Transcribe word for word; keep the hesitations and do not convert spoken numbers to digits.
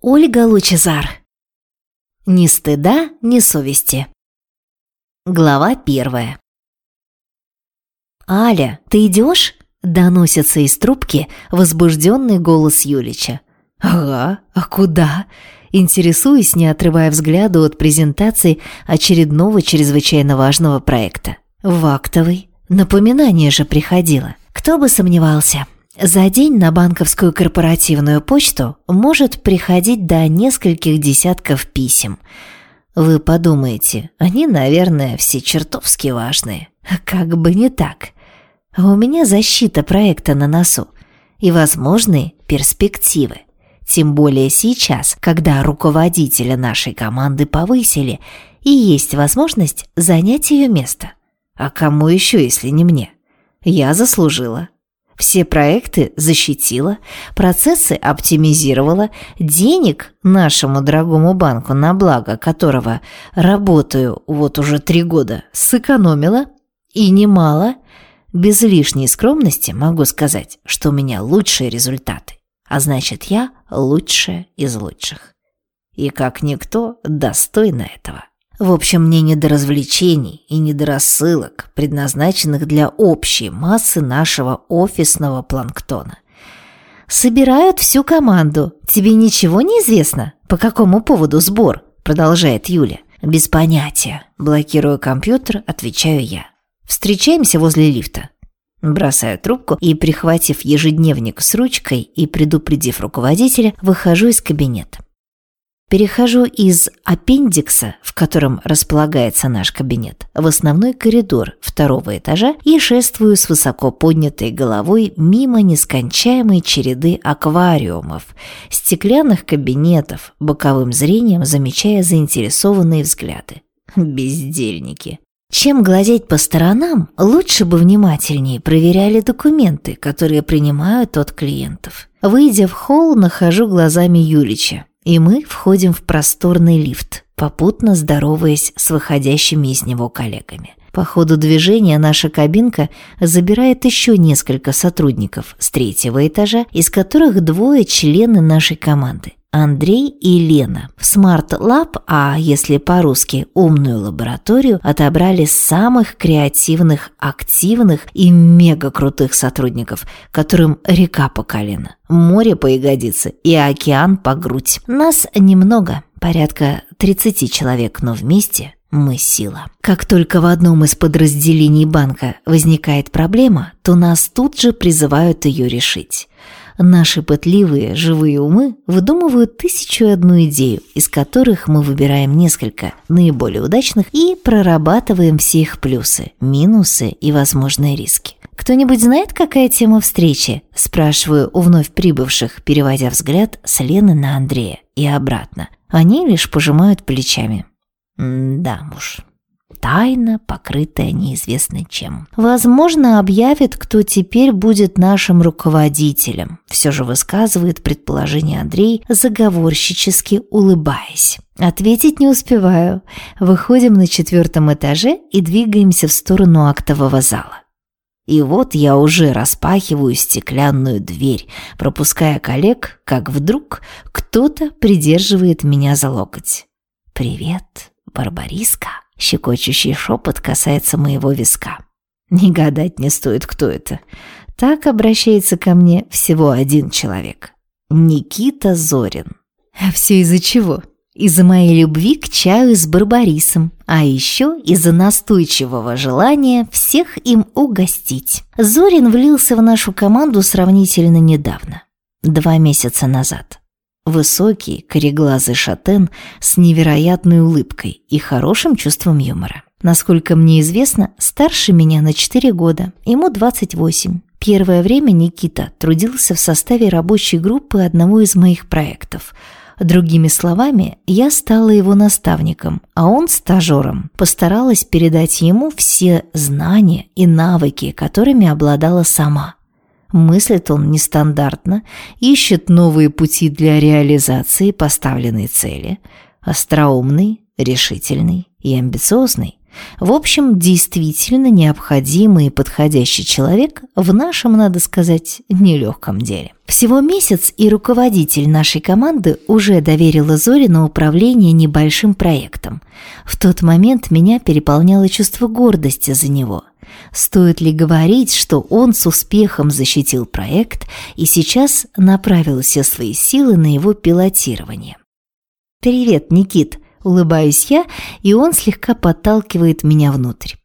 Ольга Лучезар. Ни стыда, ни совести. Глава первая. «Аля, ты идешь?» – доносится из трубки возбужденный голос Юлича. «Ага, а куда?» – интересуюсь, не отрывая взгляда от презентации очередного чрезвычайно важного проекта. «В актовый. Напоминание же приходило. Кто бы сомневался». За день на банковскую корпоративную почту может приходить до нескольких десятков писем. Вы подумаете, они, наверное, все чертовски важные. Как бы не так. А у меня защита проекта на носу и возможные перспективы. Тем более сейчас, когда руководителя нашей команды повысили, и есть возможность занять ее место. А кому еще, если не мне? Я заслужила. Все проекты защитила, процессы оптимизировала, денег нашему дорогому банку, на благо которого работаю вот уже три года, сэкономила, и немало. Без лишней скромности могу сказать, что у меня лучшие результаты, а значит, я лучшая из лучших. И как никто достойна этого. В общем, мне не до развлечений и не до рассылок, предназначенных для общей массы нашего офисного планктона. «Собирают всю команду. Тебе ничего не известно? По какому поводу сбор?» – продолжает Юля. «Без понятия». Блокирую компьютер, отвечаю я. «Встречаемся возле лифта». Бросаю трубку и, прихватив ежедневник с ручкой и предупредив руководителя, выхожу из кабинета. Перехожу из аппендикса, в котором располагается наш кабинет, в основной коридор второго этажа и шествую с высоко поднятой головой мимо нескончаемой череды аквариумов, стеклянных кабинетов, боковым зрением замечая заинтересованные взгляды. Бездельники. Чем глазеть по сторонам, лучше бы внимательнее проверяли документы, которые принимают от клиентов. Выйдя в холл, нахожу глазами Юлича. И мы входим в просторный лифт, попутно здороваясь с выходящими из него коллегами. По ходу движения наша кабинка забирает еще несколько сотрудников с третьего этажа, из которых двое члены нашей команды – Андрей и Лена. В Smart Lab, а если по-русски умную лабораторию, отобрали самых креативных, активных и мега крутых сотрудников, которым река по колено, море по ягодицы и океан по грудь. Нас немного, порядка тридцати человек, но вместе мы сила. Как только в одном из подразделений банка возникает проблема, то нас тут же призывают ее решить. Наши пытливые, живые умы выдумывают тысячу и одну идею, из которых мы выбираем несколько наиболее удачных и прорабатываем все их плюсы, минусы и возможные риски. «Кто-нибудь знает, какая тема встречи?» – спрашиваю у вновь прибывших, переводя взгляд с Лены на Андрея и обратно. Они лишь пожимают плечами. «Да, муж». Тайна, покрытая неизвестно чем. Возможно, объявит, кто теперь будет нашим руководителем. Все же высказывает предположение Андрей, заговорщически улыбаясь. Ответить не успеваю. Выходим на четвертом этаже и двигаемся в сторону актового зала. И вот я уже распахиваю стеклянную дверь, пропуская коллег, как вдруг кто-то придерживает меня за локоть. «Привет, Барбариска!» Щекочущий шепот касается моего виска. Не гадать не стоит, кто это. Так обращается ко мне всего один человек. Никита Зорин. А все из-за чего? Из-за моей любви к чаю с барбарисом, а еще из-за настойчивого желания всех им угостить. Зорин влился в нашу команду сравнительно недавно, два месяца назад. Высокий, кореглазый шатен с невероятной улыбкой и хорошим чувством юмора. Насколько мне известно, старше меня на четыре года, ему двадцать восемь. Первое время Никита трудился в составе рабочей группы одного из моих проектов. Другими словами, я стала его наставником, а он стажером. Постаралась передать ему все знания и навыки, которыми обладала сама. Мыслит он нестандартно, ищет новые пути для реализации поставленной цели. Остроумный, решительный и амбициозный. В общем, действительно необходимый и подходящий человек в нашем, надо сказать, нелегком деле. Всего месяц, и руководитель нашей команды уже доверила Зоре на управление небольшим проектом. В тот момент меня переполняло чувство гордости за него. Стоит ли говорить, что он с успехом защитил проект и сейчас направил все свои силы на его пилотирование? «Привет, Никит!» Улыбаюсь я, и он слегка подталкивает меня внутрь.